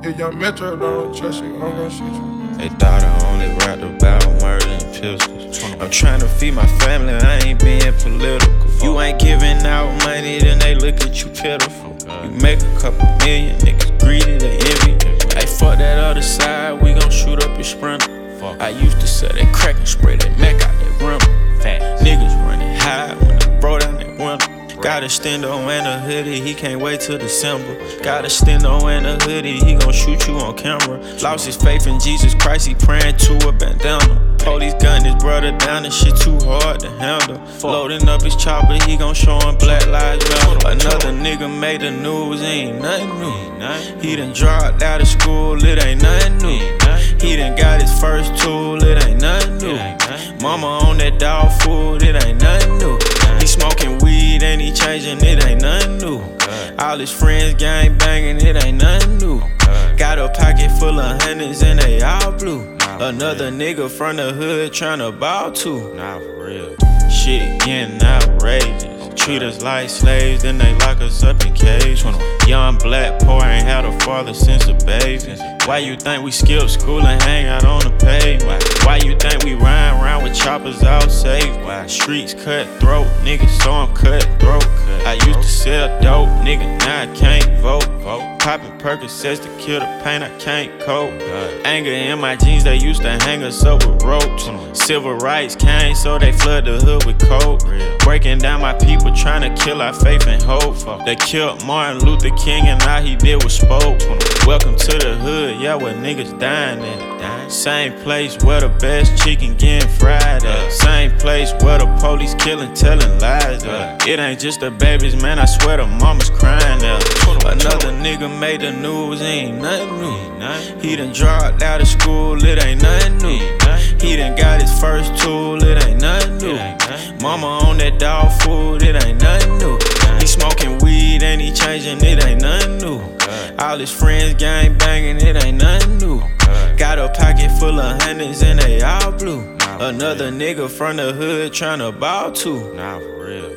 nigga, young Metro, don't trust you, I'm gon' shoot you. They thought I only rapped about murder and pistols. I'm tryna feed my family, I ain't being political. You ain't giving out money, then they look at you pitiful. You make a couple million, niggas greedy, they envy. Hey, fuck that other side, we gon' shoot up your sprinter. I used to sell that crack and spray that Mac out that rim. Fat niggas running high when I bro down that window. Got a stendo and a hoodie, he can't wait till December. Got a stendo and a hoodie, he gon' shoot you on camera. Lost his faith in Jesus Christ, he praying to a bandana. Police gun his brother down, and shit too hard to handle. Loading up his chopper, he gon' show him Black Lives Matter. Another nigga made the news, ain't nothing new. He done dropped out of school, it ain't nothing new. He done got his first tool, it ain't nothing new. Mama on that dog food, it ain't nothing new. He smoking weed and he changing, it ain't nothing new. All his friends gang banging, it ain't nothing new. Got a pocket full of hundreds and they all blue. Another nigga from the hood tryna ball too. Nah, for real. Shit getting outrageous. Treat us like slaves, then they lock us up in cages. Young black poor ain't had a father since a baby. Why you think we skip school and hang out on the pavement? Why you think we ride around with choppers out safe? Why streets cutthroat, niggas so I'm cutthroat. I used to sell dope, nigga, now I can't vote. Poppin' Percocets to kill the pain, I can't cope. Anger in my jeans, they used to hang us up with ropes. Civil rights came, so they flood the hood with coke. Breaking down my people, trying to kill our faith and hope. They killed Martin Luther King and all he did was spoke. Welcome to the hood, yeah, where niggas dying at. Same place where the best chicken getting fried at. Same place where the police killing, telling lies at. It ain't just the babies, man, I swear the mama's crying at. Another nigga made the news, ain't nothing new. He done dropped out of school, it ain't nothing new. He done got his first tool, it ain't nothing new. Mama on that dog food, it ain't nothing new. He smoking weed and he changing, it ain't nothing new. All his friends gang banging, it ain't nothing new. Got a pocket full of hundreds and they all blue. Another nigga from the hood tryna ball too. Nah, for real.